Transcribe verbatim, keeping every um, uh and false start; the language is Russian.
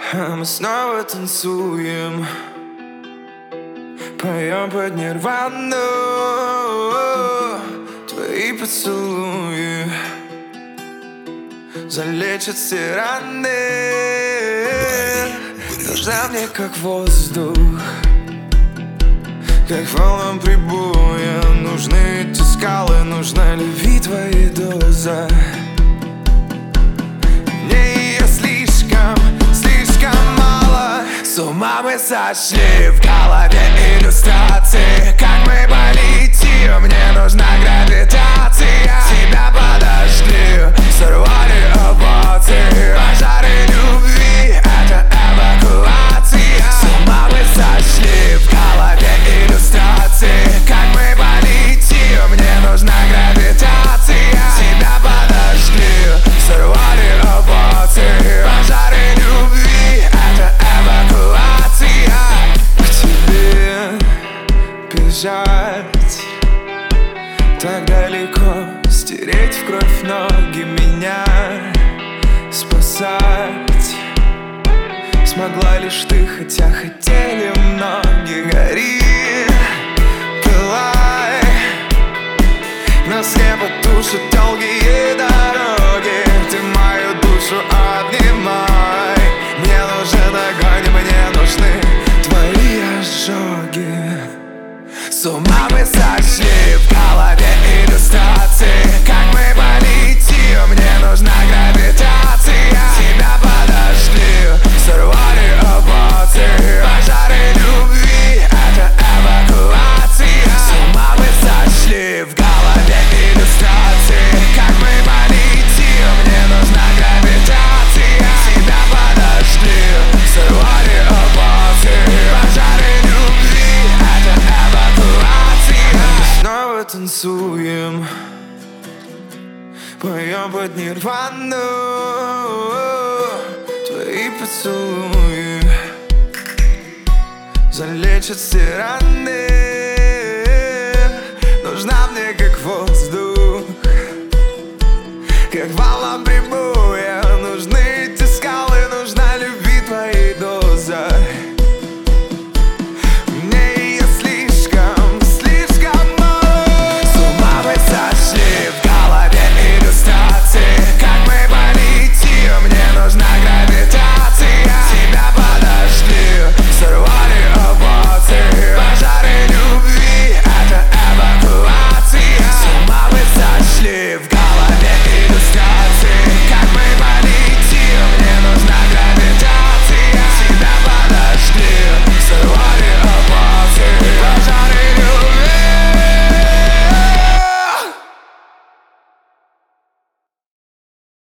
А мы снова танцуем, поем под нирвану. Твои поцелуи залечат все раны. Нужна мне как воздух, как волнам прибоя. Нужны эти скалы, нужна любви твоя доза. Мне ее слишком, слишком мало. С ума мы сошли, в голове иллюстрации. Как мы полетим, мне нужна гравитация. Тебя подожгли, сорвали апатии. Пожары любви, это эвакуация. С ума мы сошли, в голове иллюстрации. Как мы полетим, мне нужна гравитация. Тебя подожгли, сорвали апатии. Пожары любви, это эвакуация. К тебе бежать так далеко, стереть в кровь ноги, меня спасать смогла лишь ты, хотя хотели многие. Гори, пылай, нас не потушат долгие дороги. Ты мою душу обнимай. Мне нужен огонь, мне нужны твои ожоги. С ума мы сошли, в голове иллюстрации. Как мы полетим, мне нужна гравитация. Тебя подожгли, сорвали апатии. Пожары любви, это эвакуация. С ума мы сошли, в голове иллюстрации. Как мы полетим, мне нужна гравитация. Тебя подожгли, сорвали апатии. Пожары любви, это эвакуация. Мы снова танцуем, поем под нирвану. Твои поцелуи залечат все раны. Нужна мне как воздух, как волна.